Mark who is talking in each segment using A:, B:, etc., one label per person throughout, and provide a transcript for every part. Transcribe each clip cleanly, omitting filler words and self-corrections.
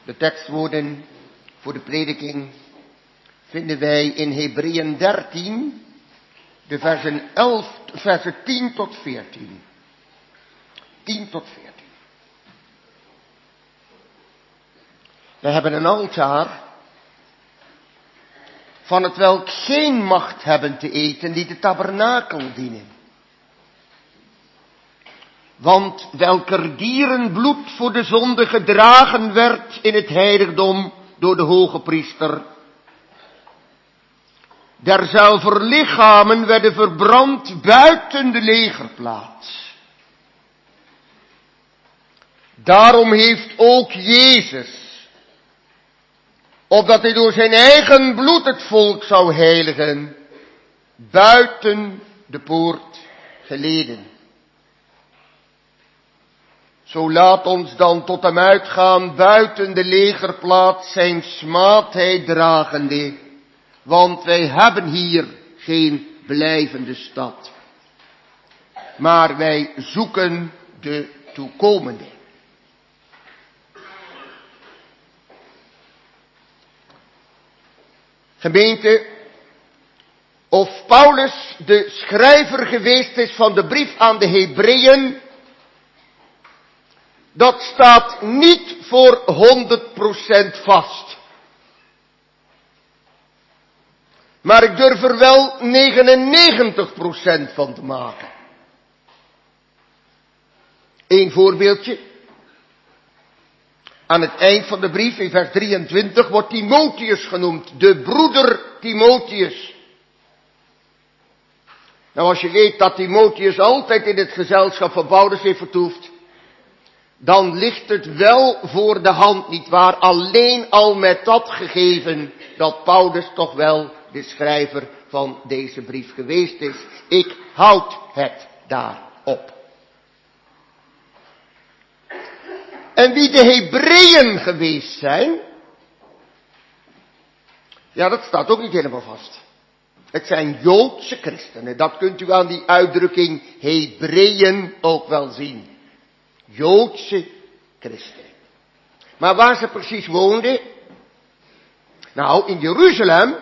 A: De tekstwoorden voor de prediking vinden wij in Hebreeën 13, de versen 10 tot 14. 10 tot 14. We hebben een altaar van het welk geen macht hebben te eten die de tabernakel dienen. Want welker dierenbloed voor de zonde gedragen werd in het heiligdom door de hoge priester, derzelver lichamen werden verbrand buiten de legerplaats. Daarom heeft ook Jezus, opdat hij door zijn eigen bloed het volk zou heiligen, buiten de poort geleden. Zo laat ons dan tot hem uitgaan buiten de legerplaats zijn smaadheid dragende, want wij hebben hier geen blijvende stad, maar wij zoeken de toekomende. Gemeente, of Paulus de schrijver geweest is van de brief aan de Hebreeën, dat staat niet voor 100% vast. Maar ik durf er wel 99% van te maken. Eén voorbeeldje. Aan het eind van de brief, in vers 23, wordt Timotheus genoemd. De broeder Timotheus. Nou, als je weet dat Timotheus altijd in het gezelschap van Paulus heeft vertoefd, dan ligt het wel voor de hand, nietwaar, alleen al met dat gegeven dat Paulus toch wel de schrijver van deze brief geweest is. Ik houd het daarop. En wie de Hebreeën geweest zijn, ja, dat staat ook niet helemaal vast. Het zijn Joodse christenen, dat kunt u aan die uitdrukking Hebreeën ook wel zien. Joodse christenen. Maar waar ze precies woonden? Nou, in Jeruzalem.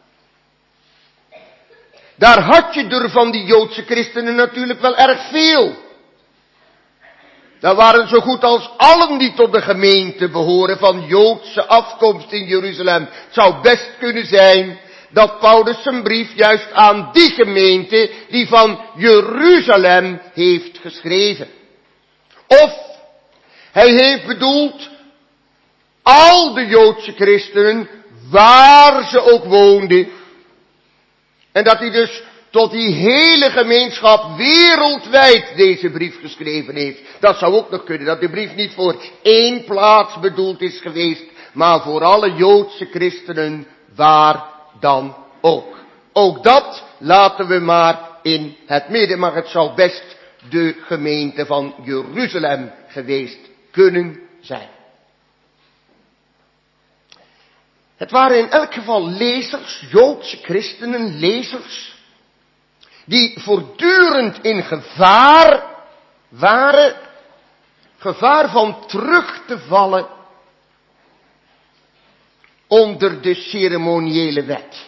A: Daar had je er van die Joodse christenen natuurlijk wel erg veel. Daar waren zo goed als allen die tot de gemeente behoren van Joodse afkomst in Jeruzalem. Het zou best kunnen zijn dat Paulus zijn brief juist aan die gemeente die van Jeruzalem heeft geschreven. Of hij heeft bedoeld al de Joodse christenen waar ze ook woonden. En dat hij dus tot die hele gemeenschap wereldwijd deze brief geschreven heeft. Dat zou ook nog kunnen, dat de brief niet voor één plaats bedoeld is geweest, maar voor alle Joodse christenen waar dan ook. Ook dat laten we maar in het midden, maar het zou best de gemeente van Jeruzalem geweest kunnen zijn. Het waren in elk geval lezers, Joodse christenen, lezers, die voortdurend in gevaar waren, gevaar van terug te vallen onder de ceremoniële wet.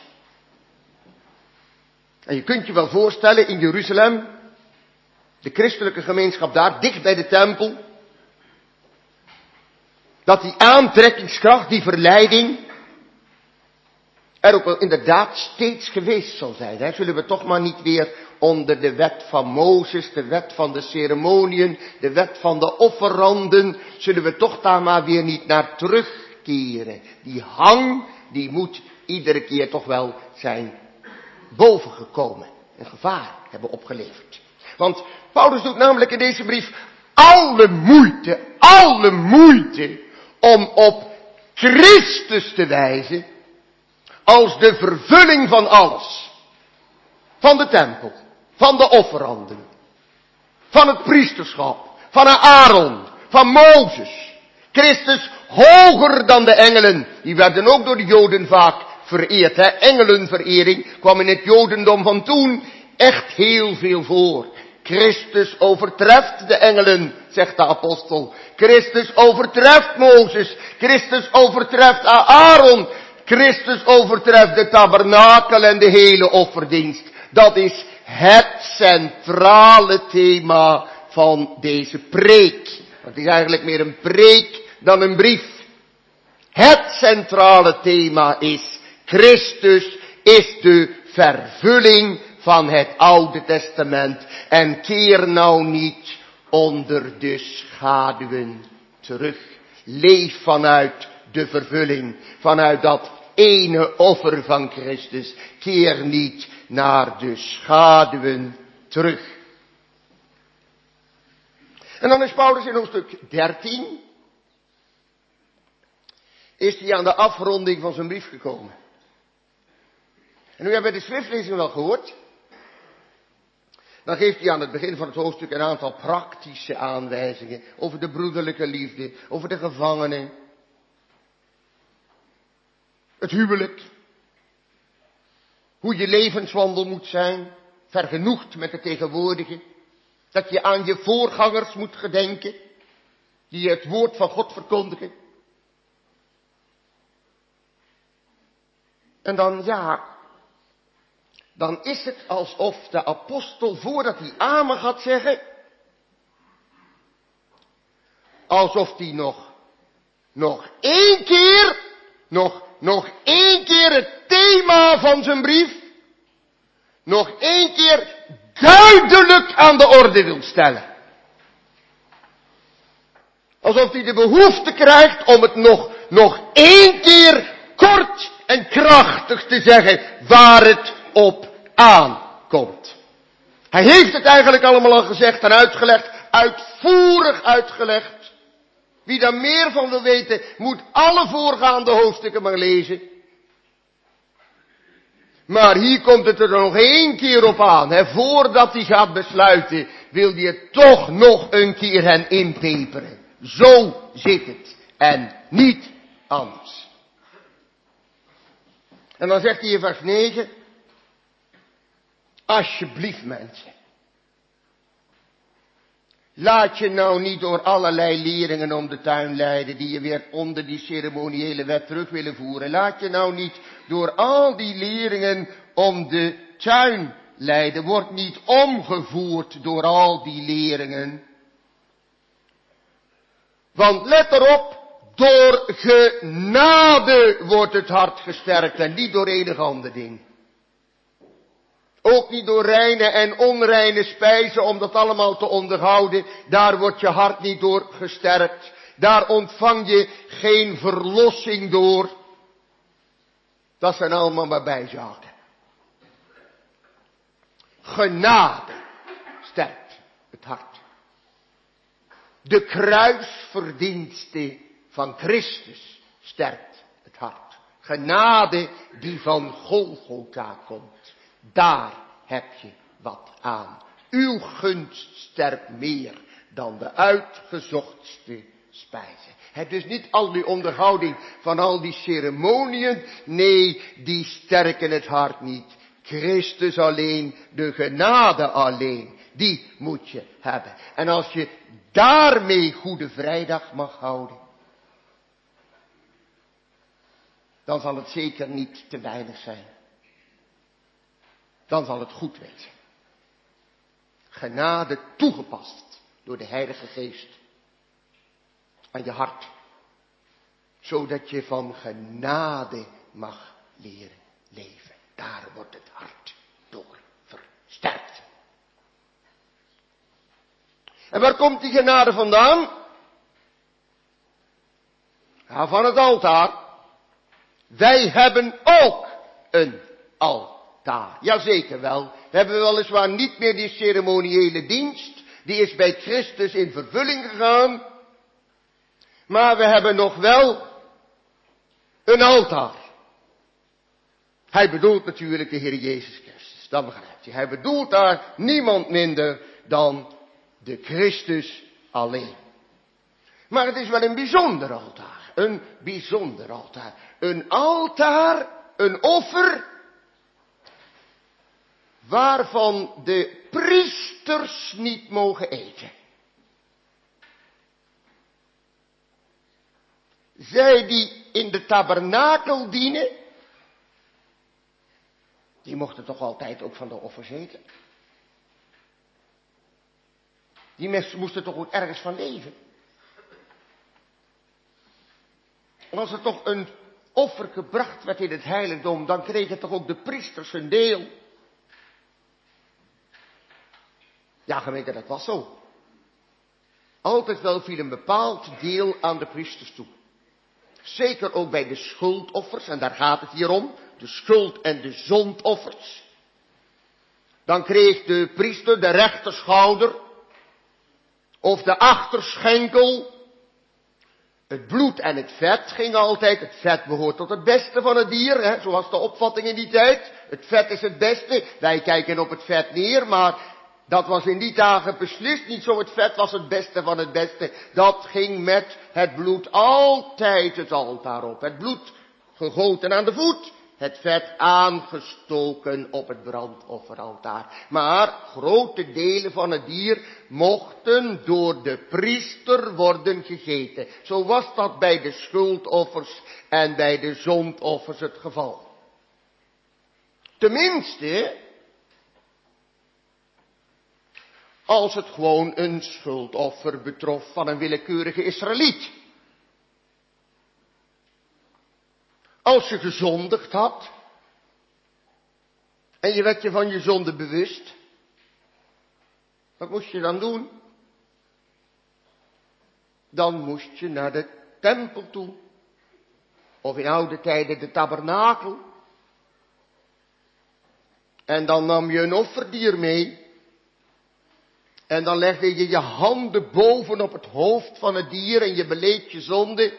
A: En je kunt je wel voorstellen, in Jeruzalem, de christelijke gemeenschap daar, dicht bij de tempel, dat die aantrekkingskracht, die verleiding, er ook wel inderdaad steeds geweest zal zijn. Hè? Zullen we toch maar niet weer onder de wet van Mozes, de wet van de ceremoniën, de wet van de offeranden, zullen we toch daar maar weer niet naar terugkeren. Die hang, die moet iedere keer toch wel zijn bovengekomen en gevaar hebben opgeleverd. Want Paulus doet namelijk in deze brief alle moeite om op Christus te wijzen als de vervulling van alles. Van de tempel, van de offeranden, van het priesterschap, van Aaron, van Mozes. Christus hoger dan de engelen. Die werden ook door de Joden vaak vereerd. Hè? Engelenverering kwam in het Jodendom van toen echt heel veel voor. Christus overtreft de engelen, zegt de apostel. Christus overtreft Mozes. Christus overtreft Aaron. Christus overtreft de tabernakel en de hele offerdienst. Dat is het centrale thema van deze preek. Het is eigenlijk meer een preek dan een brief. Het centrale thema is: Christus is de vervulling van het Oude Testament. En keer nou niet onder de schaduwen terug. Leef vanuit de vervulling. Vanuit dat ene offer van Christus. Keer niet naar de schaduwen terug. En dan is Paulus in hoofdstuk 13. Is hij aan de afronding van zijn brief gekomen. En nu hebben we de schriftlezing wel gehoord. Dan geeft hij aan het begin van het hoofdstuk een aantal praktische aanwijzingen. Over de broederlijke liefde. Over de gevangenen. Het huwelijk. Hoe je levenswandel moet zijn. Vergenoegd met het tegenwoordige. Dat je aan je voorgangers moet gedenken. Die het woord van God verkondigen. En dan is het alsof de apostel, voordat hij amen gaat zeggen, alsof hij nog één keer het thema van zijn brief, nog één keer duidelijk aan de orde wil stellen. Alsof hij de behoefte krijgt om het nog één keer kort en krachtig te zeggen waar het op aankomt. Hij heeft het eigenlijk allemaal al gezegd en uitgelegd, uitvoerig uitgelegd. Wie daar meer van wil weten, moet alle voorgaande hoofdstukken maar lezen. Maar hier komt het er nog één keer op aan. Voordat hij gaat besluiten, wil hij het toch nog een keer hen inpeperen. Zo zit het. En niet anders. En dan zegt hij in vers 9. Alsjeblieft mensen. Laat je nou niet door allerlei leringen om de tuin leiden die je weer onder die ceremoniële wet terug willen voeren. Laat je nou niet door al die leringen om de tuin leiden. Word niet omgevoerd door al die leringen. Want let erop, door genade wordt het hart gesterkt en niet door enig ander ding. Ook niet door reine en onreine spijzen om dat allemaal te onderhouden. Daar wordt je hart niet door gesterkt. Daar ontvang je geen verlossing door. Dat zijn allemaal maar bijzaken. Genade sterkt het hart. De kruisverdienste van Christus sterkt het hart. Genade die van Golgotha komt. Daar heb je wat aan. Uw gunst sterkt meer dan de uitgezochtste spijzen. Het dus niet al die onderhouding van al die ceremoniën. Nee, die sterken het hart niet. Christus alleen, de genade alleen. Die moet je hebben. En als je daarmee Goede Vrijdag mag houden, dan zal het zeker niet te weinig zijn. Dan zal het goed wezen. Genade toegepast door de Heilige Geest aan je hart. Zodat je van genade mag leren leven. Daar wordt het hart door versterkt. En waar komt die genade vandaan? Ja, van het altaar. Wij hebben ook een altaar. Jazeker wel. We hebben weliswaar niet meer die ceremoniële dienst. Die is bij Christus in vervulling gegaan. Maar we hebben nog wel een altaar. Hij bedoelt natuurlijk de Heer Jezus Christus. Dat begrijpt je. Hij bedoelt daar niemand minder dan de Christus alleen. Maar het is wel een bijzonder altaar. Een bijzonder altaar. Een altaar, een offer, waarvan de priesters niet mogen eten. Zij die in de tabernakel dienen, die mochten toch altijd ook van de offers eten. Die mensen moesten toch ook ergens van leven. En als er toch een offer gebracht werd in het heiligdom, dan kregen toch ook de priesters een deel. Ja, gemeente, dat was zo. Altijd wel viel een bepaald deel aan de priesters toe. Zeker ook bij de schuldoffers, en daar gaat het hier om. De schuld- en de zondoffers. Dan kreeg de priester de rechterschouder of de achterschenkel. Het bloed en het vet ging altijd. Het vet behoort tot het beste van het dier, hè, zoals de opvatting in die tijd. Het vet is het beste. Wij kijken op het vet neer, maar dat was in die dagen beslist niet zo. Het vet was het beste van het beste. Dat ging met het bloed altijd het altaar op. Het bloed gegoten aan de voet. Het vet aangestoken op het brandofferaltaar. Maar grote delen van het dier mochten door de priester worden gegeten. Zo was dat bij de schuldoffers en bij de zondoffers het geval. Tenminste, als het gewoon een schuldoffer betrof van een willekeurige Israëliet. Als je gezondigd had en je werd je van je zonde bewust, wat moest je dan doen? Dan moest je naar de tempel toe, of in oude tijden de tabernakel. En dan nam je een offerdier mee. En dan legde je je handen bovenop het hoofd van het dier en je beleed je zonde.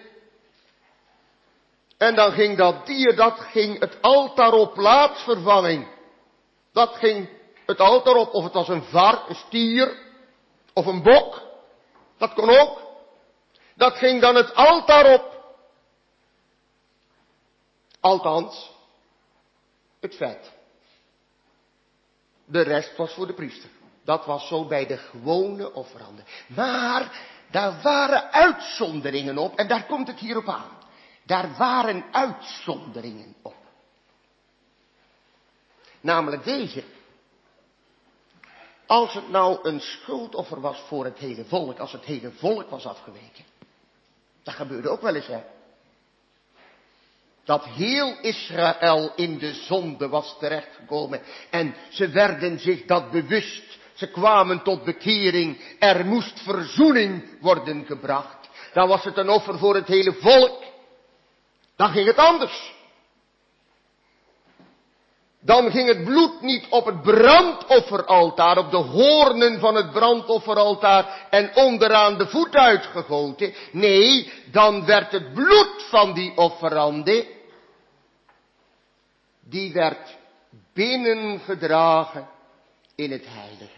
A: En dan ging dat dier, dat ging het altaar op plaatsvervanging. Dat ging het altaar op, of het was een var, een stier, of een bok. Dat kon ook. Dat ging dan het altaar op. Althans, het vet. De rest was voor de priester. Dat was zo bij de gewone offeranden. Maar daar waren uitzonderingen op, en daar komt het hier op aan. Daar waren uitzonderingen op. Namelijk deze. Als het nou een schuldoffer was voor het hele volk, als het hele volk was afgeweken. Dat gebeurde ook wel eens, hè. Dat heel Israël in de zonde was terechtgekomen. En ze werden zich dat bewust. Ze kwamen tot bekering. Er moest verzoening worden gebracht. Dan was het een offer voor het hele volk. Dan ging het anders. Dan ging het bloed niet op het brandofferaltaar, op de hoornen van het brandofferaltaar en onderaan de voet uitgegoten. Nee, dan werd het bloed van die offerande, die werd binnengedragen in het heilige.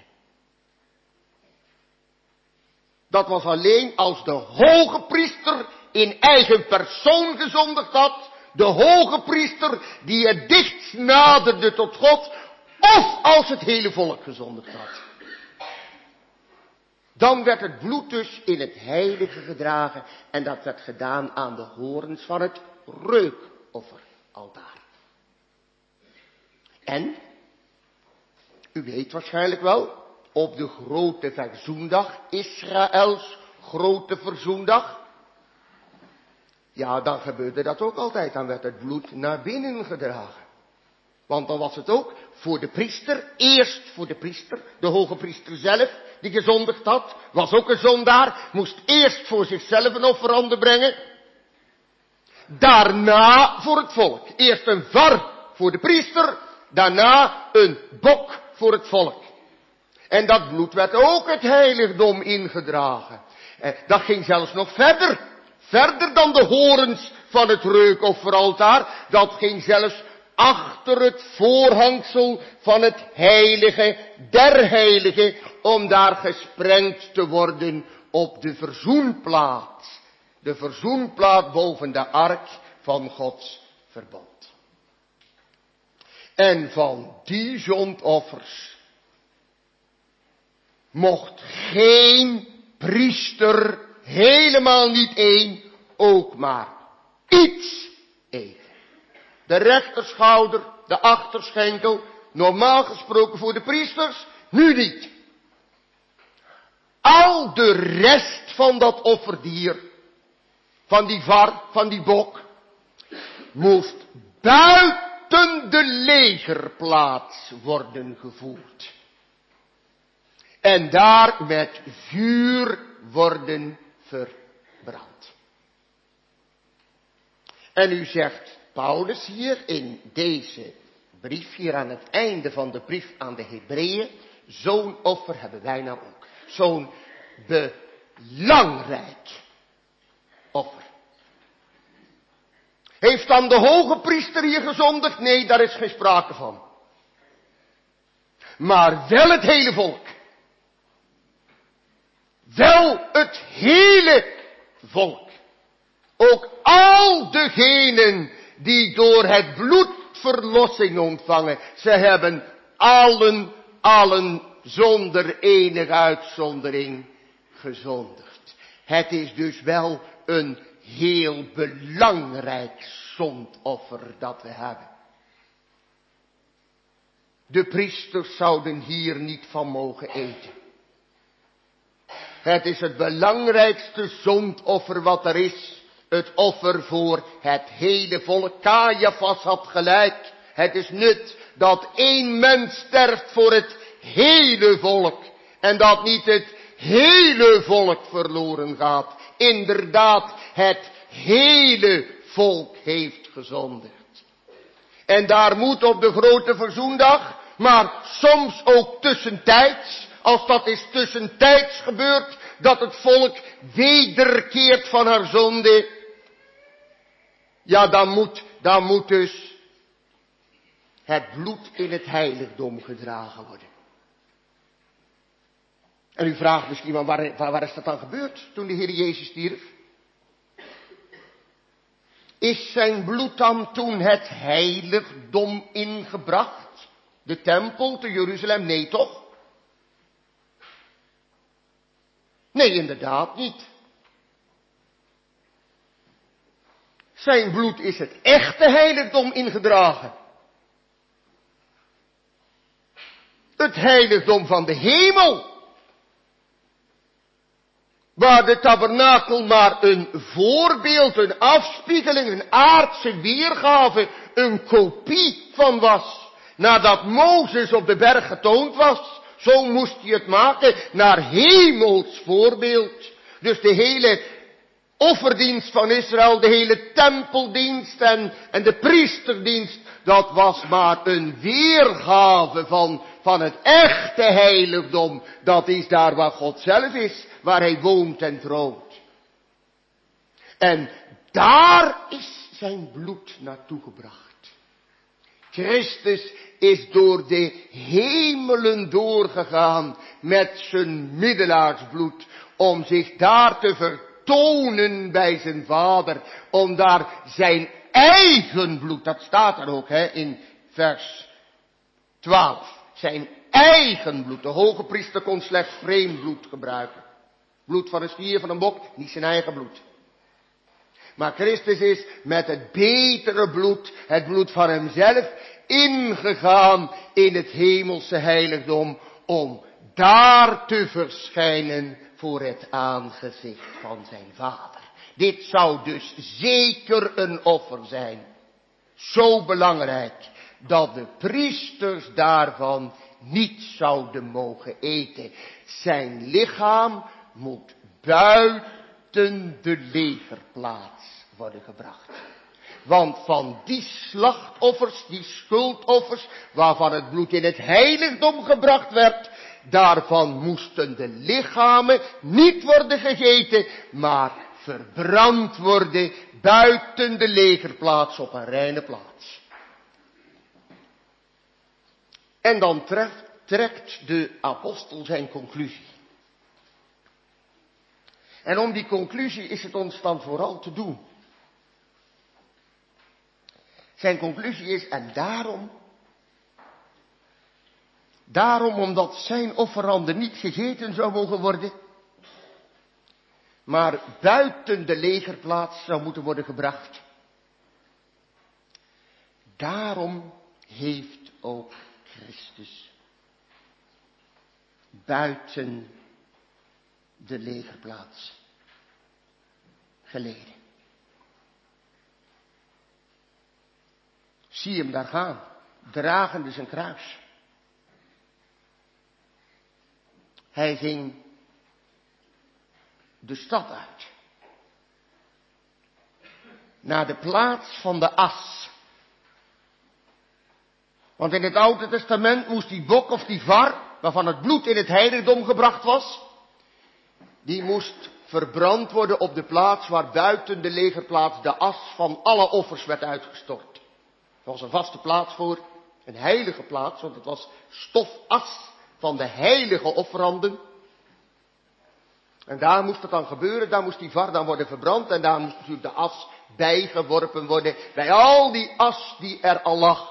A: Dat was alleen als de hoge priester in eigen persoon gezondigd had. De hoge priester die het dichtst naderde tot God. Of als het hele volk gezondigd had. Dan werd het bloed dus in het heilige gedragen. En dat werd gedaan aan de hoorns van het reukofferaltaar. En, u weet waarschijnlijk wel, op de grote verzoendag, Israëls grote verzoendag. Ja, dan gebeurde dat ook altijd. Dan werd het bloed naar binnen gedragen. Want dan was het ook voor de priester, eerst voor de priester, de hoge priester zelf, die gezondigd had, was ook een zondaar, moest eerst voor zichzelf een offerande brengen. Daarna voor het volk. Eerst een var voor de priester, daarna een bok voor het volk. En dat bloed werd ook het heiligdom ingedragen. Dat ging zelfs nog verder. Verder dan de horens van het reukofferaltaar. Dat ging zelfs achter het voorhangsel van het heilige der heiligen. Om daar gesprengd te worden op de verzoenplaat. De verzoenplaat boven de ark van Gods verbond. En van die zondoffers mocht geen priester, helemaal niet één, ook maar iets eten. De rechterschouder, de achterschenkel, normaal gesproken voor de priesters, nu niet. Al de rest van dat offerdier, van die var, van die bok, moest buiten de legerplaats worden gevoerd. En daar met vuur worden verbrand. En u zegt Paulus hier in deze brief, hier aan het einde van de brief aan de Hebreeën, zo'n offer hebben wij nou ook. Zo'n belangrijk offer. Heeft dan de hoge priester hier gezondigd? Nee, daar is geen sprake van. Maar wel het hele volk. Wel het hele volk. Ook al degenen die door het bloed verlossing ontvangen. Ze hebben allen zonder enige uitzondering gezondigd. Het is dus wel een heel belangrijk zondoffer dat we hebben. De priesters zouden hier niet van mogen eten. Het is het belangrijkste zondoffer wat er is. Het offer voor het hele volk. Caiaphas had gelijk. Het is nut dat één mens sterft voor het hele volk. En dat niet het hele volk verloren gaat. Inderdaad, het hele volk heeft gezondigd. En daar moet op de grote verzoendag, maar soms ook tussentijds, als dat is tussentijds gebeurd, dat het volk wederkeert van haar zonde, ja, dan moet dus het bloed in het heiligdom gedragen worden. En u vraagt misschien, maar waar is dat dan gebeurd toen de Heer Jezus stierf? Is zijn bloed dan toen het heiligdom ingebracht? De tempel te Jeruzalem? Nee, toch? Nee, inderdaad niet. Zijn bloed is het echte heiligdom ingedragen. Het heiligdom van de hemel. Waar de tabernakel maar een voorbeeld, een afspiegeling, een aardse weergave, een kopie van was. Nadat Mozes op de berg getoond was, zo moest hij het maken naar hemels voorbeeld. Dus de hele offerdienst van Israël, de hele tempeldienst en de priesterdienst, dat was maar een weergave van het echte heiligdom. Dat is daar waar God zelf is, waar hij woont en troont. En daar is zijn bloed naartoe gebracht. Christus is door de hemelen doorgegaan met zijn middelaarsbloed, om zich daar te vertonen bij zijn Vader, om daar zijn eigen bloed, dat staat er ook in vers 12, zijn eigen bloed. De hoge priester kon slechts vreemd bloed gebruiken. Bloed van een stier, van een bok, niet zijn eigen bloed. Maar Christus is met het betere bloed, het bloed van hemzelf, ingegaan in het hemelse heiligdom, om daar te verschijnen voor het aangezicht van zijn Vader. Dit zou dus zeker een offer zijn. Zo belangrijk dat de priesters daarvan niet zouden mogen eten. Zijn lichaam moet buiten de legerplaats worden gebracht. Want van die slachtoffers, die schuldoffers, waarvan het bloed in het heiligdom gebracht werd, daarvan moesten de lichamen niet worden gegeten, maar verbrand worden buiten de legerplaats op een reine plaats. En dan trekt de apostel zijn conclusie. En om die conclusie is het ons dan vooral te doen. Zijn conclusie is, en daarom Daarom omdat zijn offeranden niet gegeten zou mogen worden, maar buiten de legerplaats zou moeten worden gebracht. Daarom heeft ook Christus buiten de legerplaats geleden. Zie hem daar gaan, dragende zijn kruis. Hij ging de stad uit, naar de plaats van de as. Want in het Oude Testament moest die bok of die var, waarvan het bloed in het heiligdom gebracht was, die moest verbrand worden op de plaats waar buiten de legerplaats de as van alle offers werd uitgestort. Er was een vaste plaats voor, een heilige plaats, want het was stofas van de heilige offeranden. En daar moest het dan gebeuren, daar moest die var dan worden verbrand en daar moest natuurlijk de as bijgeworpen worden bij al die as die er al lag.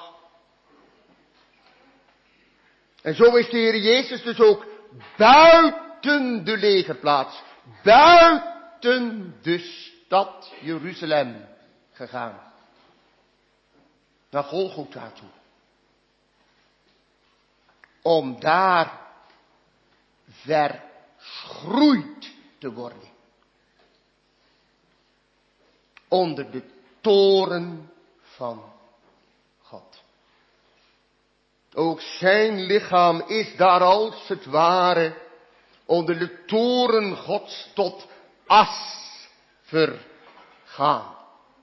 A: En zo is de Heer Jezus dus ook buiten de legerplaats, buiten de stad Jeruzalem gegaan. Naar Golgotha toe. Om daar verschroeid te worden. Onder de toren van God. Ook zijn lichaam is daar als het ware onder de toren Gods tot as vergaan.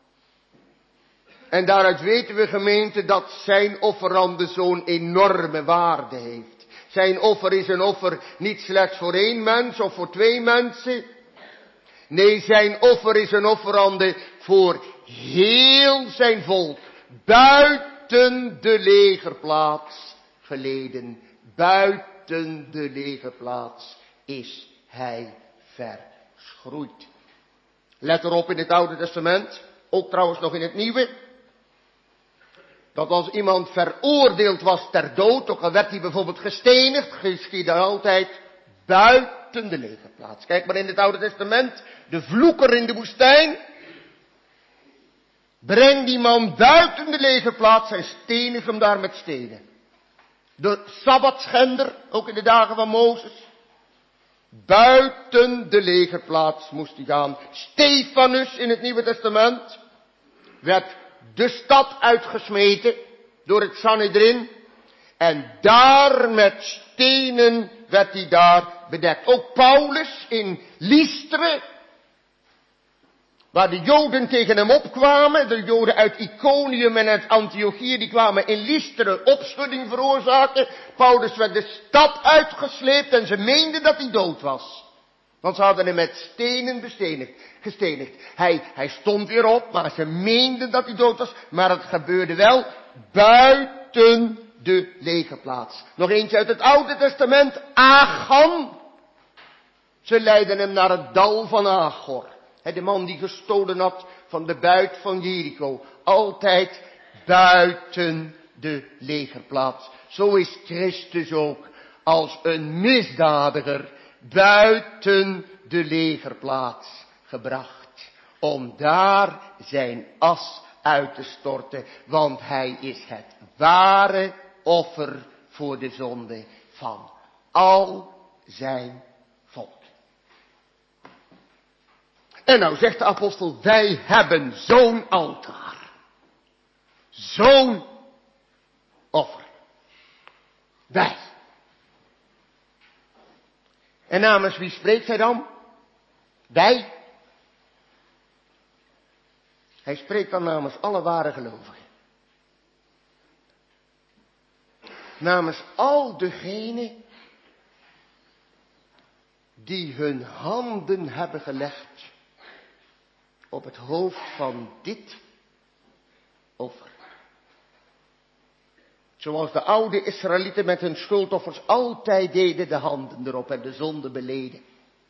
A: En daaruit weten we, gemeente, dat zijn offerande zo'n enorme waarde heeft. Zijn offer is een offer niet slechts voor 1 mens of voor 2 mensen. Nee, zijn offer is een offerande voor heel zijn volk. Buiten de legerplaats geleden. Buiten de legerplaats is hij verschroeid. Let erop in het Oude Testament, ook trouwens nog in het Nieuwe, dat als iemand veroordeeld was ter dood, ook al werd hij bijvoorbeeld gestenigd, geschiedde altijd buiten de legerplaats. Kijk maar in het Oude Testament, de vloeker in de woestijn, breng die man buiten de legerplaats en stenig hem daar met stenen. De sabbatschender, ook in de dagen van Mozes, buiten de legerplaats moest hij gaan. Stefanus in het Nieuwe Testament werd de stad uitgesmeten door het Sanhedrin. En daar met stenen werd hij daar bedekt. Ook Paulus in Lystra, waar de Joden tegen hem opkwamen. De Joden uit Iconium en uit Antiochië, die kwamen in Lystra opschudding veroorzaken. Paulus werd de stad uitgesleept en ze meenden dat hij dood was. Want ze hadden hem met stenen gestenigd. Hij stond weer op, maar ze meenden dat hij dood was. Maar het gebeurde wel buiten de legerplaats. Nog eentje uit het Oude Testament, Achan. Ze leidden hem naar het dal van Achor. De man die gestolen had van de buit van Jericho. Altijd buiten de legerplaats. Zo is Christus ook als een misdadiger buiten de legerplaats gebracht. Om daar zijn as uit te storten. Want hij is het ware offer voor de zonde van al zijn volk. En nou zegt de apostel, wij hebben zo'n altaar. Zo'n offer. Wij. En namens wie spreekt hij dan? Wij. Hij spreekt dan namens alle ware gelovigen. Namens al degenen die hun handen hebben gelegd op het hoofd van dit offer. Zoals de oude Israëlieten met hun schuldoffers altijd deden, de handen erop en de zonde beleden.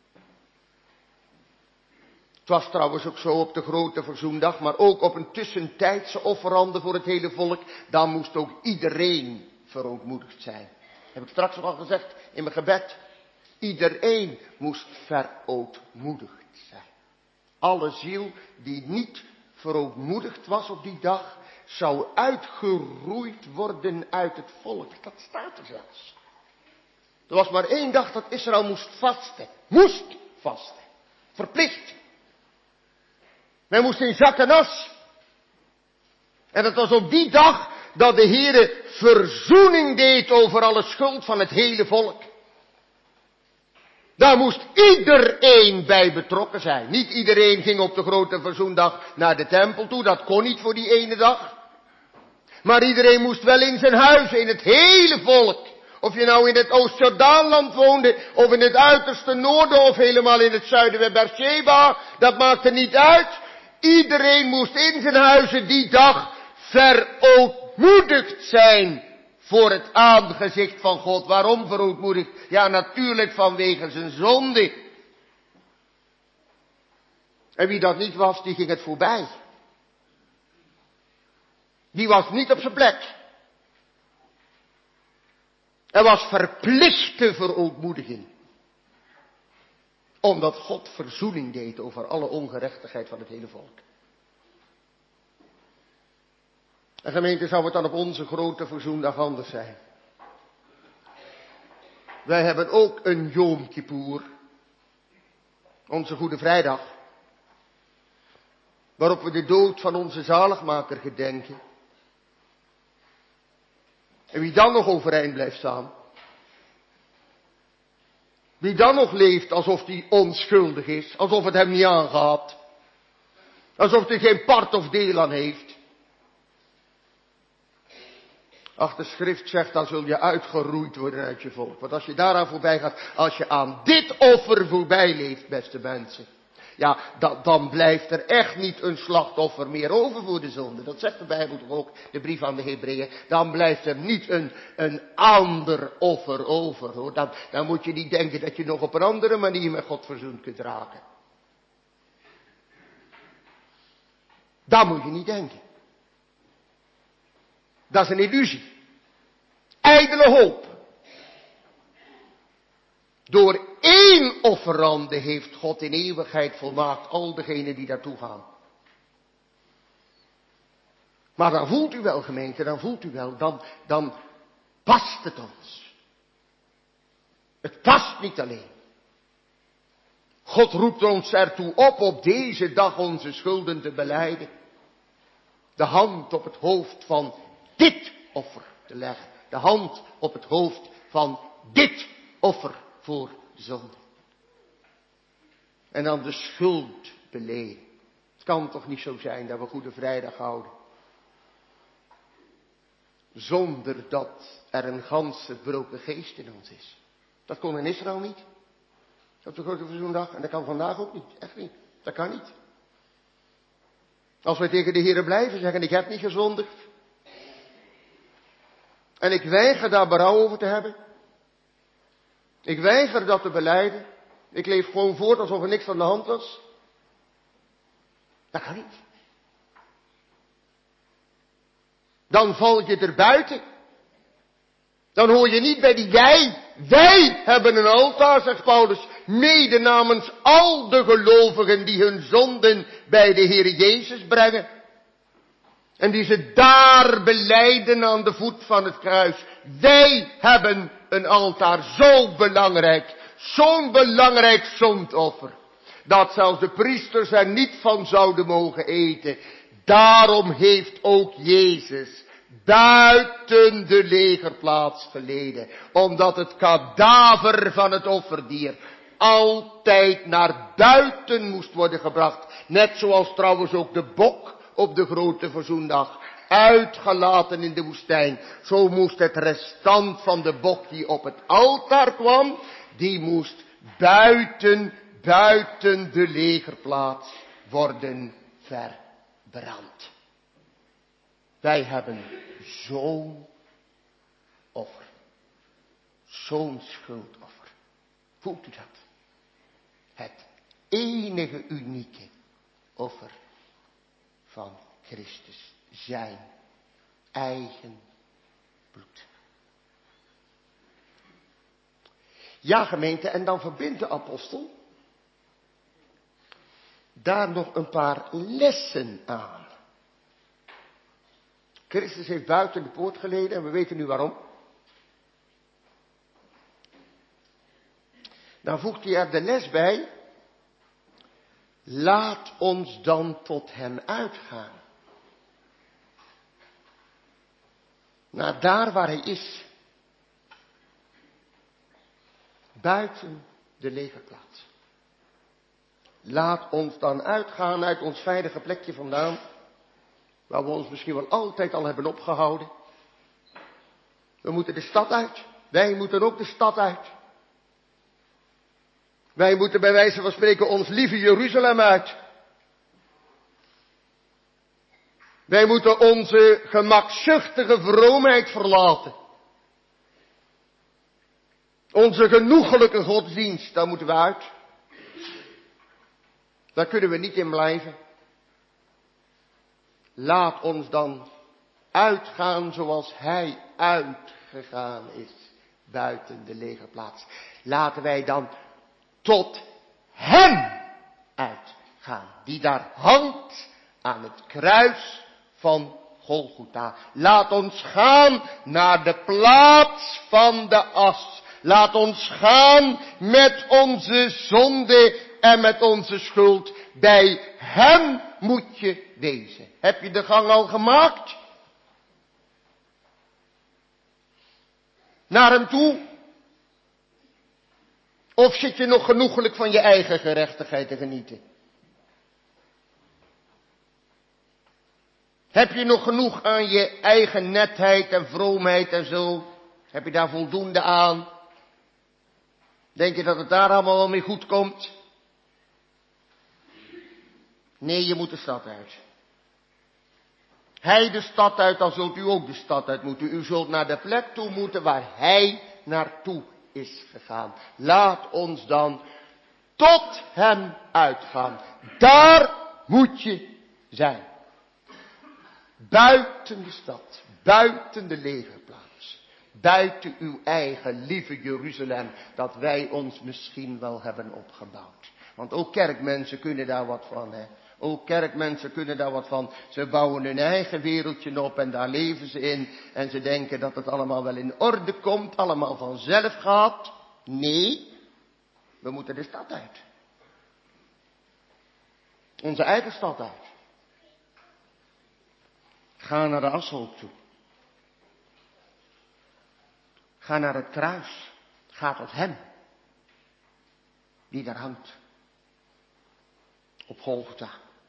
A: Het was trouwens ook zo op de grote verzoendag, maar ook op een tussentijdse offerande voor het hele volk. Dan moest ook iedereen verootmoedigd zijn. Heb ik straks al gezegd in mijn gebed. Iedereen moest verootmoedigd zijn. Alle ziel die niet verootmoedigd was op die dag, zou uitgeroeid worden uit het volk. Dat staat er zelfs. Er was maar 1 dag dat Israël moest vasten. Moest vasten. Verplicht. Men moest in zak en as. En het was op die dag dat de Heere verzoening deed over alle schuld van het hele volk. Daar moest iedereen bij betrokken zijn. Niet iedereen ging op de grote verzoendag naar de tempel toe. Dat kon niet voor die ene dag. Maar iedereen moest wel in zijn huis, in het hele volk. Of je nou in het Oost-Jordaanland woonde, of in het uiterste noorden, of helemaal in het zuiden bij Beersheba. Dat maakte niet uit. Iedereen moest in zijn huizen die dag verootmoedigd zijn voor het aangezicht van God. Waarom verootmoedigd? Ja, natuurlijk vanwege zijn zonde. En wie dat niet was, die ging het voorbij. Die was niet op zijn plek. Er was verplichte verootmoediging. Omdat God verzoening deed over alle ongerechtigheid van het hele volk. En gemeente, zou het dan op onze grote verzoendag anders zijn? Wij hebben ook een Yom Kippur. Onze Goede Vrijdag. Waarop we de dood van onze zaligmaker gedenken. En wie dan nog overeind blijft staan. Wie dan nog leeft alsof hij onschuldig is. Alsof het hem niet aangaat. Alsof hij geen part of deel aan heeft. Ach, de schrift zegt, dan zul je uitgeroeid worden uit je volk. Want als je daaraan voorbij gaat, als je aan dit offer voorbij leeft, beste mensen. Ja, dan blijft er echt niet een slachtoffer meer over voor de zonde. Dat zegt de Bijbel toch ook, de brief aan de Hebreeën. Dan blijft er niet een ander offer over, hoor. Dan moet je niet denken dat je nog op een andere manier met God verzoend kunt raken. Dat moet je niet denken. Dat is een illusie. Ijdele hoop. Door 1 offerande heeft God in eeuwigheid volmaakt al degenen die daartoe gaan. Maar dan voelt u wel, gemeente, dan voelt u wel, dan past het ons. Het past niet alleen. God roept ons ertoe op deze dag onze schulden te belijden. De hand op het hoofd van dit offer te leggen. De hand op het hoofd van dit offer voor de zonde. En dan de schuld beleden. Het kan toch niet zo zijn dat we Goede Vrijdag houden. Zonder dat er een ganse gebroken geest in ons is. Dat kon in Israël niet. Op de grote verzoendag. En dat kan vandaag ook niet. Echt niet. Dat kan niet. Als wij tegen de Heere blijven zeggen, ik heb niet gezondigd. En ik weiger daar berouw over te hebben. Ik weiger dat te belijden. Ik leef gewoon voort alsof er niks aan de hand was. Dat kan niet. Dan val je er buiten. Dan hoor je niet bij die wij. Wij hebben een altaar, zegt Paulus, mede namens al de gelovigen die hun zonden bij de Heer Jezus brengen. En die ze daar belijden aan de voet van het kruis. Wij hebben een altaar, zo belangrijk. Zo'n belangrijk zondoffer. Dat zelfs de priesters er niet van zouden mogen eten. Daarom heeft ook Jezus buiten de legerplaats geleden. Omdat het kadaver van het offerdier altijd naar buiten moest worden gebracht. Net zoals trouwens ook de bok op de grote verzoendag. Uitgelaten in de woestijn. Zo moest het restant van de bok die op het altaar kwam. Die moest buiten de legerplaats worden verbrand. Wij hebben zo'n offer. Zo'n schuldoffer. Voelt u dat? Het enige unieke offer van Christus. Zijn eigen bloed. Ja, gemeente, en dan verbindt de apostel daar nog een paar lessen aan. Christus heeft buiten de poort geleden en we weten nu waarom. Dan voegt hij er de les bij. Laat ons dan tot hem uitgaan. Naar daar waar hij is. Buiten de legerplaats. Laat ons dan uitgaan uit ons veilige plekje vandaan. Waar we ons misschien wel altijd al hebben opgehouden. We moeten de stad uit. Wij moeten ook de stad uit. Wij moeten bij wijze van spreken ons lieve Jeruzalem uit. Wij moeten onze gemakzuchtige vroomheid verlaten. Onze genoegelijke godsdienst, daar moeten we uit. Daar kunnen we niet in blijven. Laat ons dan uitgaan zoals hij uitgegaan is. Buiten de legerplaats. Laten wij dan tot hem uitgaan. Die daar hangt aan het kruis van Golgotha. Laat ons gaan naar de plaats van de as. Laat ons gaan met onze zonde en met onze schuld. Bij hem moet je wezen. Heb je de gang al gemaakt? Naar hem toe? Of zit je nog genoegelijk van je eigen gerechtigheid te genieten? Heb je nog genoeg aan je eigen netheid en vroomheid en zo? Heb je daar voldoende aan? Denk je dat het daar allemaal wel mee goed komt? Nee, je moet de stad uit. Hij de stad uit, dan zult u ook de stad uit moeten. U zult naar de plek toe moeten waar hij naartoe is gegaan. Laat ons dan tot hem uitgaan. Daar moet je zijn. Buiten de stad, buiten de legerplaats. Buiten uw eigen lieve Jeruzalem, dat wij ons misschien wel hebben opgebouwd. Want ook kerkmensen kunnen daar wat van, hè. Ook kerkmensen kunnen daar wat van. Ze bouwen hun eigen wereldje op en daar leven ze in. En ze denken dat het allemaal wel in orde komt, allemaal vanzelf gaat. Nee, we moeten de stad uit. Onze eigen stad uit. Ga naar de ashoop toe. Ga naar het kruis. Ga tot hem. Die daar hangt. Op Golgotha.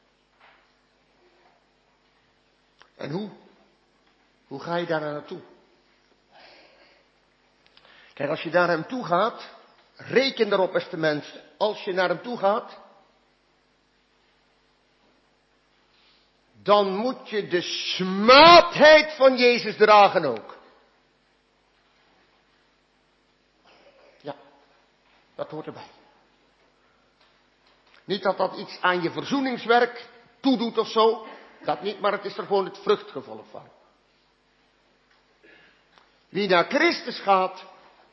A: En hoe? Hoe ga je daar naartoe? Kijk, als je naar hem toe gaat, reken erop, beste mensen. Als je naar hem toe gaat, dan moet je de smaadheid van Jezus dragen ook. Ja, dat hoort erbij. Niet dat dat iets aan je verzoeningswerk toedoet of zo. Dat niet, maar het is er gewoon het vruchtgevolg van. Wie naar Christus gaat,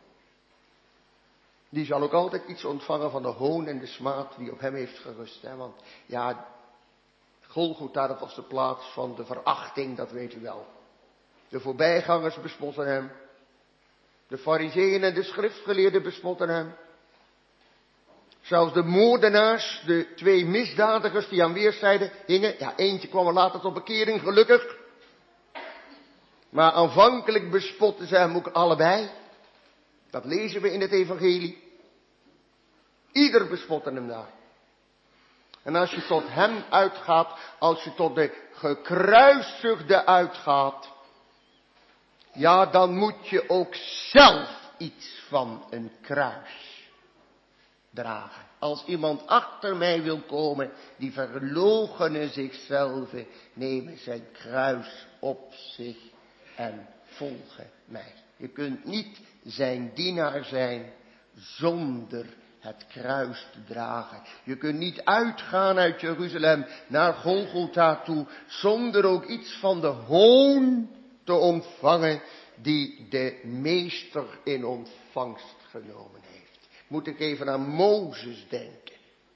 A: die zal ook altijd iets ontvangen van de hoon en de smaad die op hem heeft gerust. Hè? Want ja, Golgotha, dat was de plaats van de verachting, dat weet u wel. De voorbijgangers bespotten hem. De farizeeën en de schriftgeleerden bespotten hem. Zelfs de moordenaars, de twee misdadigers die aan weerszijden hingen. Ja, eentje kwam er later tot bekering, gelukkig. Maar aanvankelijk bespotten ze hem ook allebei. Dat lezen we in het evangelie. Ieder bespotte hem daar. En als je tot hem uitgaat, als je tot de gekruisigde uitgaat, ja, dan moet je ook zelf iets van een kruis dragen. Als iemand achter mij wil komen, die verloochene zichzelf, nemen zijn kruis op zich en volgen mij. Je kunt niet zijn dienaar zijn zonder het kruis te dragen. Je kunt niet uitgaan uit Jeruzalem naar Golgotha toe, zonder ook iets van de hoon te ontvangen die de meester in ontvangst genomen heeft. moet ik even aan Mozes denken.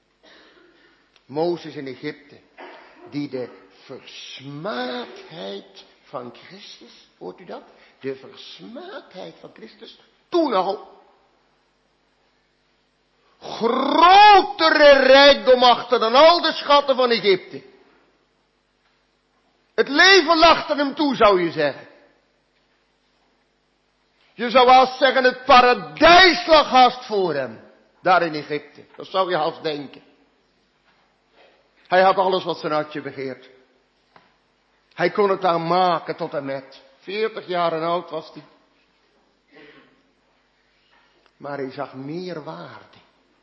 A: Mozes in Egypte, die de versmaadheid van Christus, hoort u dat? De versmaadheid van Christus, toen al, grotere rijkdom achter dan al de schatten van Egypte. Het leven lachte hem toe, zou je zeggen. Je zou haast zeggen, het paradijs lag haast voor hem, daar in Egypte. Dat zou je haast denken. Hij had alles wat zijn hartje begeert. Hij kon het aan maken tot en met. 40 jaar oud was hij. Maar hij zag meer waarde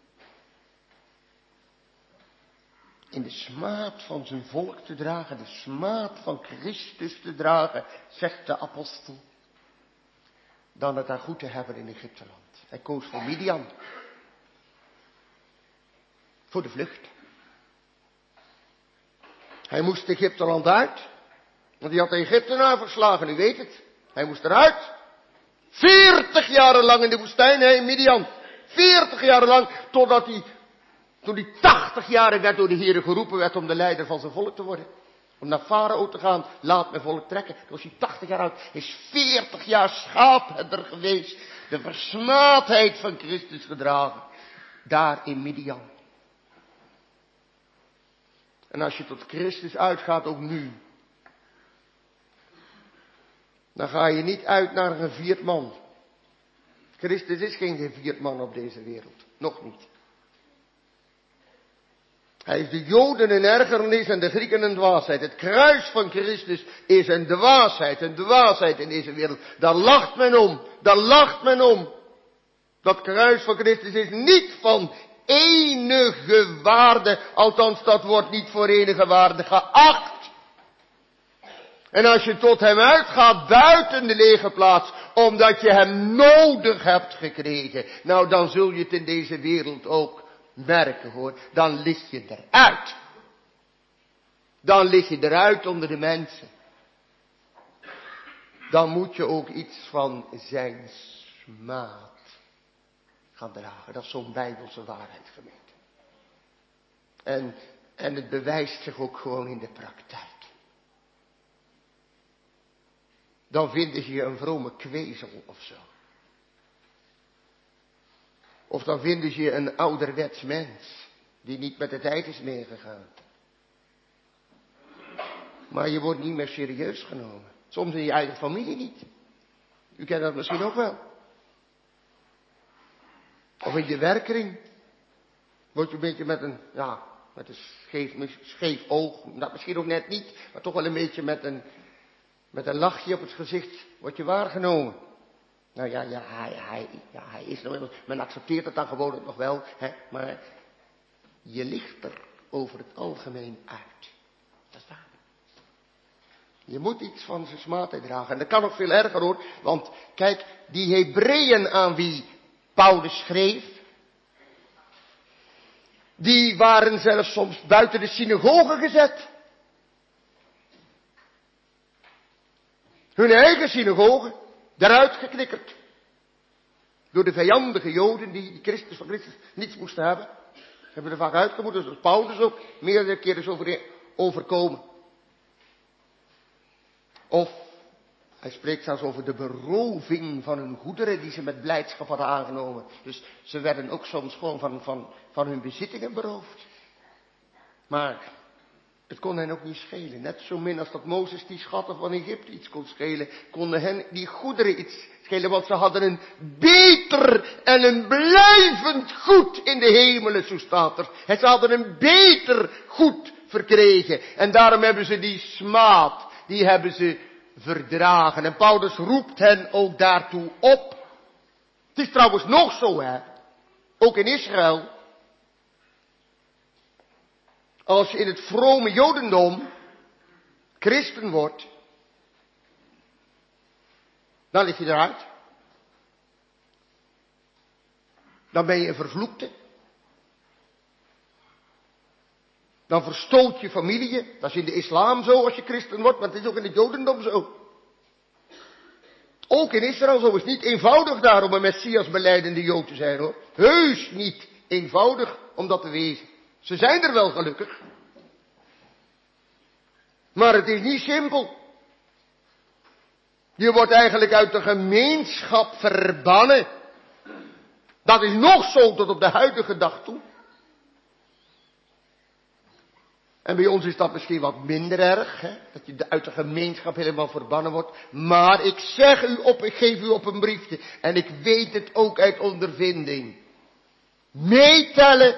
A: in de smaad van zijn volk te dragen, de smaad van Christus te dragen, zegt de apostel, dan het daar goed te hebben in Egypteland. Hij koos voor Midian. Voor de vlucht. Hij moest Egypteland uit. Want hij had de Egyptenaar verslagen, u weet het. Hij moest eruit. 40 jaar lang in de woestijn, in Midian. 40 jaar lang, totdat hij, toen hij 80 jaar werd door de Heere geroepen werd om de leider van zijn volk te worden. Om naar Farao te gaan, laat mijn volk trekken. Toen was hij 80 jaar oud, is 40 jaar schaapherder geweest. De versmaadheid van Christus gedragen. Daar in Midian. En als je tot Christus uitgaat, ook nu. Dan ga je niet uit naar een gevierd man. Christus is geen gevierd man op deze wereld. Nog niet. Hij is de Joden een ergernis en de Grieken een dwaasheid. Het kruis van Christus is een dwaasheid in deze wereld. Daar lacht men om, daar lacht men om. Dat kruis van Christus is niet van enige waarde, althans dat wordt niet voor enige waarde geacht. En als je tot hem uitgaat buiten de lege plaats, omdat je hem nodig hebt gekregen, nou dan zul je het in deze wereld ook merken hoor. Dan lig je eruit. Dan lig je eruit onder de mensen. Dan moet je ook iets van zijn smaad gaan dragen. Dat is zo'n bijbelse waarheid, gemeente. En het bewijst zich ook gewoon in de praktijk. Dan vinden je een vrome kwezel of zo. Of dan vinden je een ouderwets mens die niet met de tijd is meegegaan. Maar je wordt niet meer serieus genomen. Soms in je eigen familie niet. U kent dat misschien ook wel. Of in je werkkring. Word je een beetje met een scheef oog. Nou, misschien ook net niet. Maar toch wel een beetje met een lachje op het gezicht. Word je waargenomen. Nou ja, hij is nog. Men accepteert het dan gewoon nog wel. Hè, maar je ligt er over het algemeen uit. Dat is waar. Je moet iets van zijn smaadheid dragen. En dat kan nog veel erger hoor. Want kijk, die Hebreeën aan wie Paulus schreef. Die waren zelfs soms buiten de synagoge gezet. Hun eigen synagoge, daaruit geknikkerd. Door de vijandige Joden die Christus van Christus niets moesten hebben. Hebben er vaak uitgemoeten, zoals Paulus ook meerdere keren is overkomen. Of, hij spreekt zelfs over de beroving van hun goederen die ze met blijdschap hadden aangenomen. Dus ze werden ook soms gewoon van hun bezittingen beroofd. Maar het kon hen ook niet schelen. Net zo min als dat Mozes die schatten van Egypte iets kon schelen, konden hen die goederen iets schelen. Want ze hadden een beter en een blijvend goed in de hemelen, zo staat er. En ze hadden een beter goed verkregen. En daarom hebben ze die smaad, die hebben ze verdragen. En Paulus roept hen ook daartoe op. Het is trouwens nog zo, hè. Ook in Israël. Als je in het vrome Jodendom christen wordt, dan lig je eruit. Dan ben je een vervloekte. Dan verstoot je familie je. Dat is in de islam zo als je christen wordt, maar het is ook in het Jodendom zo. Ook in Israël zo is het niet eenvoudig daarom een Messias belijdende Jood te zijn hoor. Heus niet eenvoudig om dat te wezen. Ze zijn er wel gelukkig. Maar het is niet simpel. Je wordt eigenlijk uit de gemeenschap verbannen. Dat is nog zo tot op de huidige dag toe. En bij ons is dat misschien wat minder erg, hè? Dat je uit de gemeenschap helemaal verbannen wordt. Maar ik geef u op een briefje, en ik weet het ook uit ondervinding. Meetellen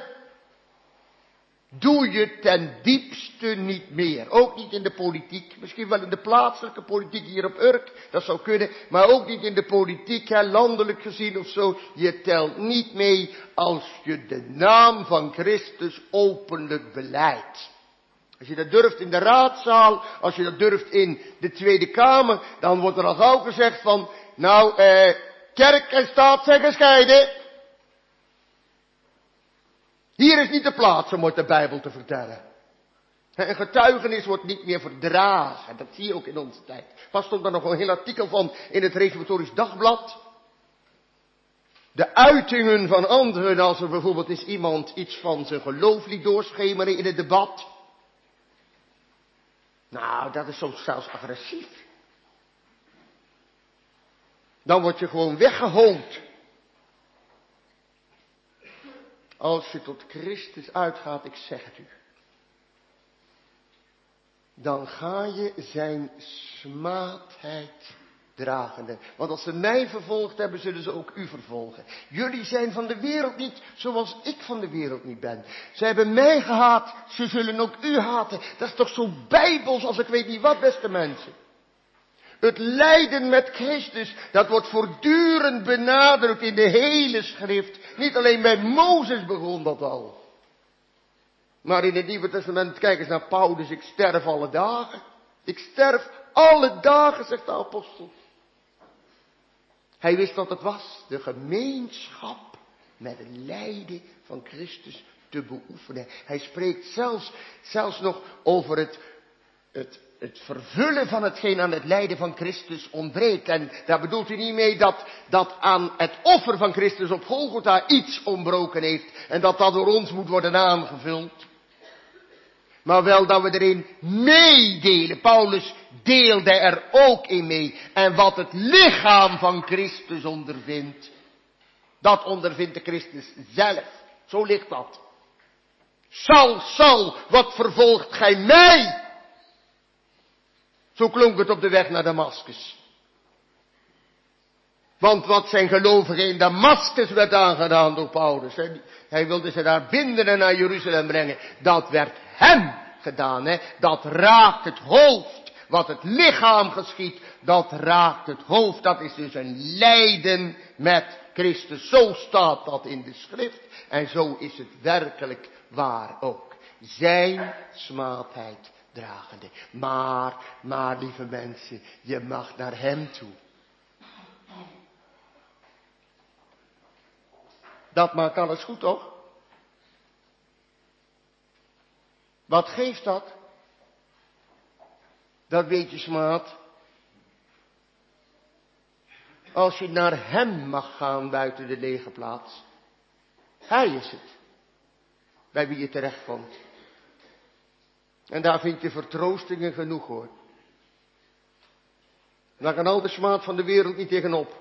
A: doe je ten diepste niet meer. Ook niet in de politiek. Misschien wel in de plaatselijke politiek hier op Urk. Dat zou kunnen. Maar ook niet in de politiek, hè, landelijk gezien of zo. Je telt niet mee als je de naam van Christus openlijk belijdt. Als je dat durft in de raadzaal, als je dat durft in de Tweede Kamer, dan wordt er al gauw gezegd van, nou, kerk en staat zijn gescheiden. Hier is niet de plaats om uit de Bijbel te vertellen. Een getuigenis wordt niet meer verdragen. Dat zie je ook in onze tijd. Pas stond daar nog een heel artikel van in het Reformatorisch Dagblad. De uitingen van anderen, als er bijvoorbeeld eens iemand iets van zijn geloof liet doorschemeren in het debat. Nou, dat is soms zelfs agressief. Dan word je gewoon weggehoond. Als je tot Christus uitgaat, ik zeg het u. Dan ga je zijn smaadheid dragende. Want als ze mij vervolgd hebben, zullen ze ook u vervolgen. Jullie zijn van de wereld niet zoals ik van de wereld niet ben. Ze hebben mij gehaat, ze zullen ook u haten. Dat is toch zo bijbels als ik weet niet wat, beste mensen. Het lijden met Christus, dat wordt voortdurend benadrukt in de hele schrift. Niet alleen bij Mozes begon dat al. Maar in het Nieuwe Testament, kijk eens naar Paulus, ik sterf alle dagen. Ik sterf alle dagen, zegt de apostel. Hij wist wat het was, de gemeenschap met het lijden van Christus te beoefenen. Hij spreekt zelfs nog over het vervullen van hetgeen aan het lijden van Christus ontbreekt. En daar bedoelt hij niet mee dat aan het offer van Christus op Golgotha iets ontbroken heeft. En dat door ons moet worden aangevuld. Maar wel dat we erin meedelen. Paulus deelde er ook in mee. En wat het lichaam van Christus ondervindt, dat ondervindt de Christus zelf. Zo ligt dat. Saul, wat vervolgt gij mij? Zo klonk het op de weg naar Damaskus. Want wat zijn gelovigen in Damaskus werd aangedaan door Paulus. Hij wilde ze daar binden en naar Jeruzalem brengen. Dat werd hem gedaan. Hè? Dat raakt het hoofd. Wat het lichaam geschiet, dat raakt het hoofd. Dat is dus een lijden met Christus. Zo staat dat in de schrift. En zo is het werkelijk waar ook. Zijn smaadheid dragende. Maar lieve mensen, je mag naar hem toe. Dat maakt alles goed, toch? Wat geeft dat? Dat weet je smaad. Als je naar hem mag gaan buiten de lege plaats. Hij is het. Bij wie je terechtkomt. En daar vind je vertroostingen genoeg hoor. Daar kan al de smaad van de wereld niet tegenop.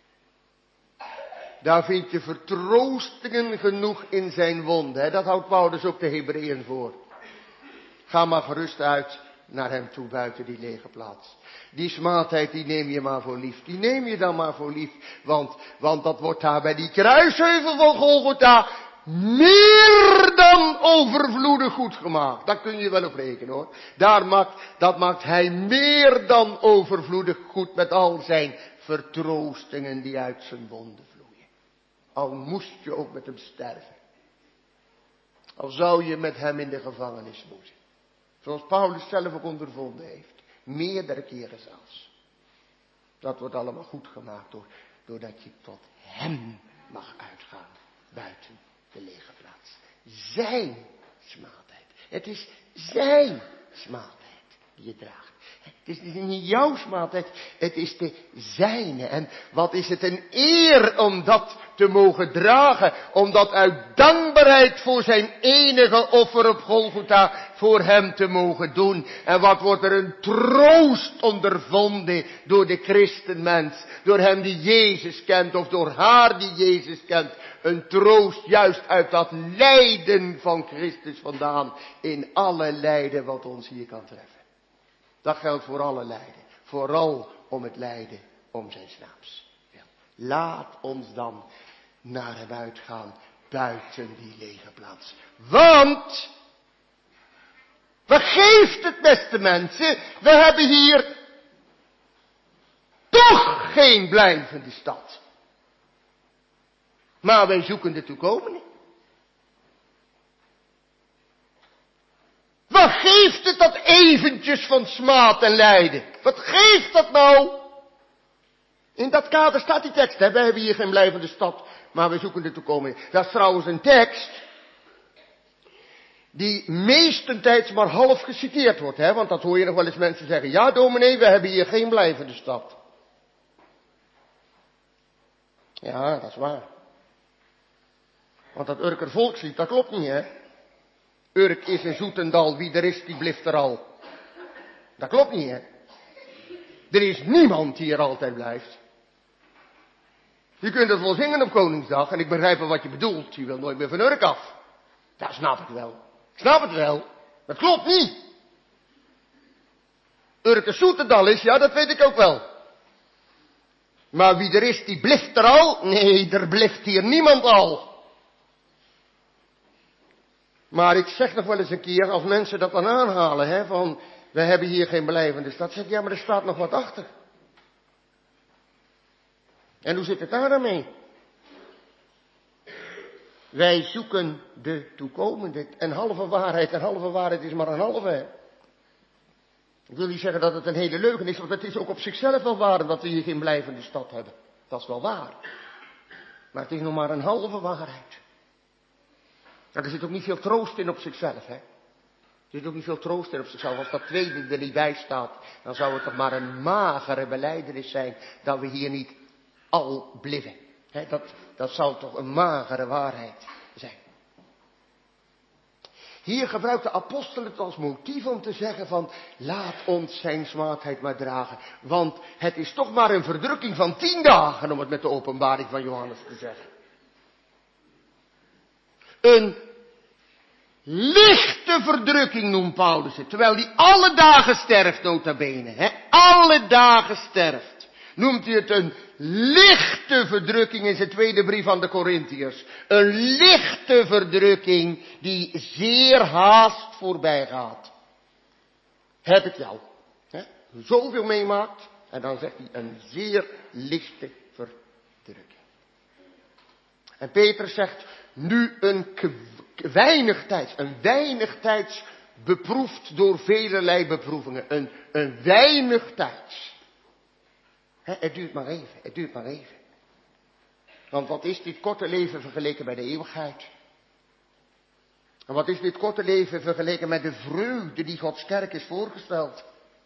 A: Daar vind je vertroostingen genoeg in zijn wonden. Dat houdt Paulus ook de Hebreeën voor. Ga maar gerust uit naar hem toe buiten die lege plaats. Die smaadheid die neem je maar voor lief. Die neem je dan maar voor lief. Want dat wordt daar bij die kruisheuvel van Golgotha meer dan overvloedig goed gemaakt. Daar kun je wel op rekenen hoor. Dat maakt hij meer dan overvloedig goed met al zijn vertroostingen die uit zijn wonden vloeien. Al moest je ook met hem sterven. Al zou je met hem in de gevangenis moeten. Zoals Paulus zelf ook ondervonden heeft. Meerdere keren zelfs. Dat wordt allemaal goed gemaakt doordat je tot hem mag uitgaan. Buiten de lege plaats. Zijn smaadheid. Het is zijn smaadheid die je draagt. Het is niet jouw smaad, het is de zijne. En wat is het een eer om dat te mogen dragen. Om dat uit dankbaarheid voor zijn enige offer op Golgotha voor hem te mogen doen. En wat wordt er een troost ondervonden door de christenmens. Door hem die Jezus kent of door haar die Jezus kent. Een troost juist uit dat lijden van Christus vandaan. In alle lijden wat ons hier kan treffen. Dat geldt voor alle lijden. Vooral om het lijden om zijn naams. Laat ons dan naar hem uitgaan. Buiten die lege plaats. Want. Wat geeft het, beste mensen? We hebben hier. Toch geen blijvende stad. Maar wij zoeken de toekomende. Wat geeft het dat eventjes van smaad en lijden? Wat geeft dat nou? In dat kader staat die tekst. Hè? Wij hebben hier geen blijvende stad, maar we zoeken de toekomende. Dat is trouwens een tekst die meestentijds maar half geciteerd wordt. Hè? Want dat hoor je nog wel eens mensen zeggen. Ja, dominee, we hebben hier geen blijvende stad. Ja, dat is waar. Want dat Urker volkslied, dat klopt niet, hè? Urk is een zoetendal, wie er is, die blijft er al. Dat klopt niet, hè? Er is niemand die er altijd blijft. Je kunt het wel zingen op Koningsdag, en ik begrijp wel wat je bedoelt. Je wil nooit meer van Urk af. Dat snap ik wel. Ik snap het wel. Dat klopt niet. Urk een zoetendal is, ja, dat weet ik ook wel. Maar wie er is, die blijft er al? Nee, er blijft hier niemand al. Maar ik zeg nog wel eens een keer, als mensen dat dan aanhalen, hè, van, we hebben hier geen blijvende stad, zeg ik, ja, maar er staat nog wat achter. En hoe zit het daar dan mee? Wij zoeken de toekomende. Een halve waarheid is maar een halve, hè. Ik wil niet zeggen dat het een hele leugen is, want het is ook op zichzelf wel waar dat we hier geen blijvende stad hebben. Dat is wel waar. Maar het is nog maar een halve waarheid. Maar er zit ook niet veel troost in op zichzelf, hè. Er zit ook niet veel troost in op zichzelf. Als dat tweede er niet bij staat, dan zou het toch maar een magere belijdenis zijn dat we hier niet al blijven. Dat zou toch een magere waarheid zijn. Hier gebruikt de apostel het als motief om te zeggen van, laat ons zijn smaadheid maar dragen. Want het is toch maar een verdrukking van 10 dagen, om het met de openbaring van Johannes te zeggen. Een lichte verdrukking noemt Paulus het, terwijl hij alle dagen sterft, nota bene. Alle dagen sterft. Noemt hij het een lichte verdrukking in zijn tweede brief aan de Korintiërs. Een lichte verdrukking die zeer haast voorbij gaat. Heb ik jou. Zoveel meemaakt. En dan zegt hij een zeer lichte verdrukking. En Petrus zegt nu een weinig tijds beproefd door velelei beproevingen. Een weinig tijds. Het duurt maar even. Want wat is dit korte leven vergeleken bij de eeuwigheid? En wat is dit korte leven vergeleken met de vreugde die Gods kerk is voorgesteld?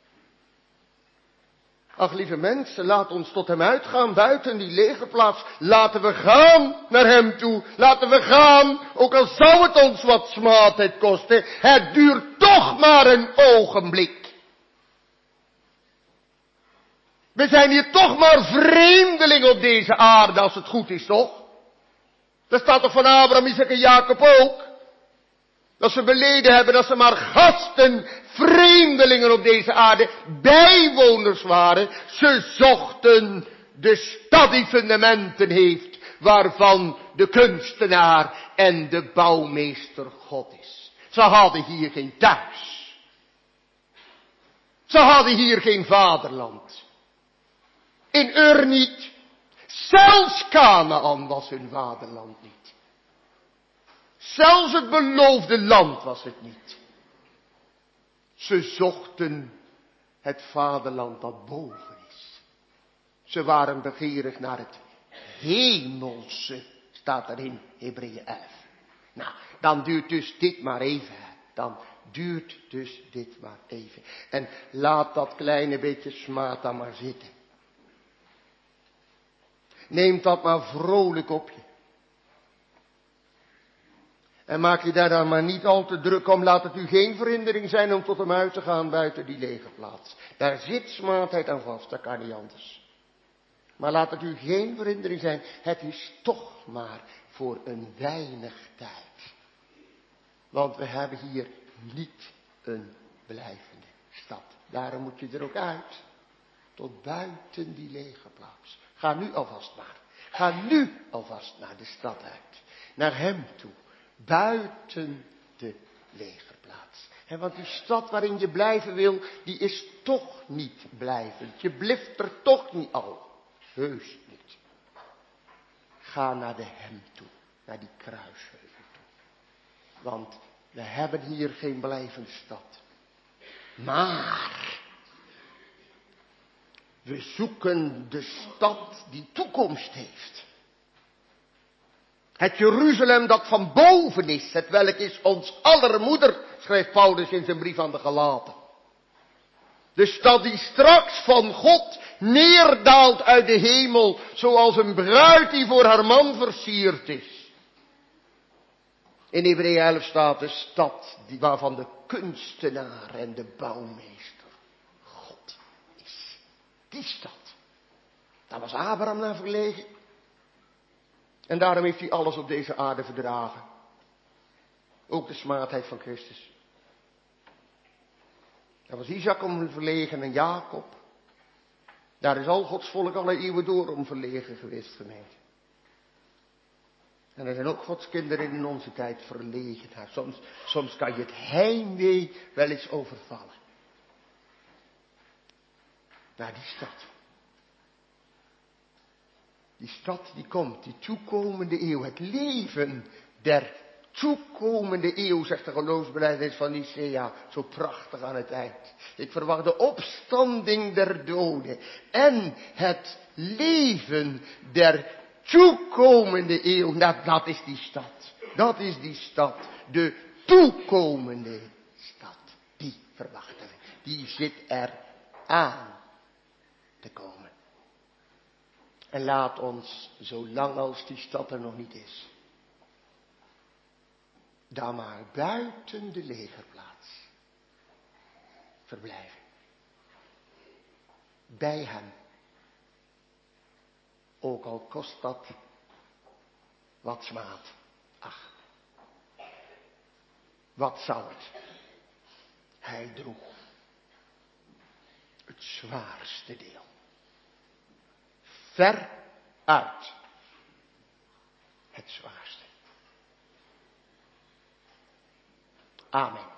A: Ach, lieve mensen, laat ons tot hem uitgaan buiten die lege plaats. Laten we gaan naar hem toe. Laten we gaan, ook al zou het ons wat smaadheid kosten. Het duurt toch maar een ogenblik. We zijn hier toch maar vreemdelingen op deze aarde, als het goed is, toch? Dat staat toch van Abraham, Isaac en Jacob ook? Dat ze beleden hebben dat ze maar gasten, vreemdelingen op deze aarde, bijwoners waren. Ze zochten de stad die fundamenten heeft, waarvan de kunstenaar en de bouwmeester God is. Ze hadden hier geen thuis. Ze hadden hier geen vaderland. In Ur niet. Zelfs Kanaan was hun vaderland niet. Zelfs het beloofde land was het niet. Ze zochten het vaderland dat boven is. Ze waren begeerig naar het hemelse, staat er in Hebreeën 11. Nou, dan duurt dus dit maar even. dan duurt dus dit maar even. En laat dat kleine beetje smaad dan maar zitten. Neem dat maar vrolijk op je. En maak je daar dan maar niet al te druk om. Laat het u geen verhindering zijn om tot hem uit te gaan buiten die lege plaats. Daar zit smaadheid aan vast, dat kan niet anders. Maar laat het u geen verhindering zijn. Het is toch maar voor een weinig tijd. Want we hebben hier niet een blijvende stad. Daarom moet je er ook uit. Tot buiten die lege plaats. Ga nu alvast maar. Ga nu alvast naar de stad uit. Naar hem toe. Buiten de legerplaats. En want die stad waarin je blijven wil, die is toch niet blijvend. Je blijft er toch niet al. Heus niet. Ga naar de hem toe. Naar die kruisheuvel toe. Want we hebben hier geen blijvende stad. Maar we zoeken de stad die toekomst heeft. Het Jeruzalem dat van boven is, het welk is ons aller moeder, schrijft Paulus in zijn brief aan de Galaten. De stad die straks van God neerdaalt uit de hemel, zoals een bruid die voor haar man versierd is. In Hebreeën 11 staat de stad waarvan de kunstenaar en de bouwmeester God is. Die stad. Daar was Abraham naar verlegen. En daarom heeft hij alles op deze aarde verdragen. Ook de smaadheid van Christus. Daar was Isaac om verlegen en Jacob. Daar is al Gods volk alle eeuwen door om verlegen geweest, gemeente. En er zijn ook Gods kinderen in onze tijd verlegen. Soms kan je het heimwee wel eens overvallen. Naar die stad. Die stad die komt, die toekomende eeuw. Het leven der toekomende eeuw, zegt de geloofsbelijdenis van Nicea. Zo prachtig aan het eind. Ik verwacht de opstanding der doden. En het leven der toekomende eeuw. Dat is die stad. Dat is die stad. De toekomende stad. Die verwachten we. Die zit er aan te komen. En laat ons, zolang als die stad er nog niet is, daar maar buiten de legerplaats verblijven. Bij hem. Ook al kost dat wat smaad. Ach, wat zal het? Hij droeg het zwaarste deel. Ver uit het zwaarste. Amen.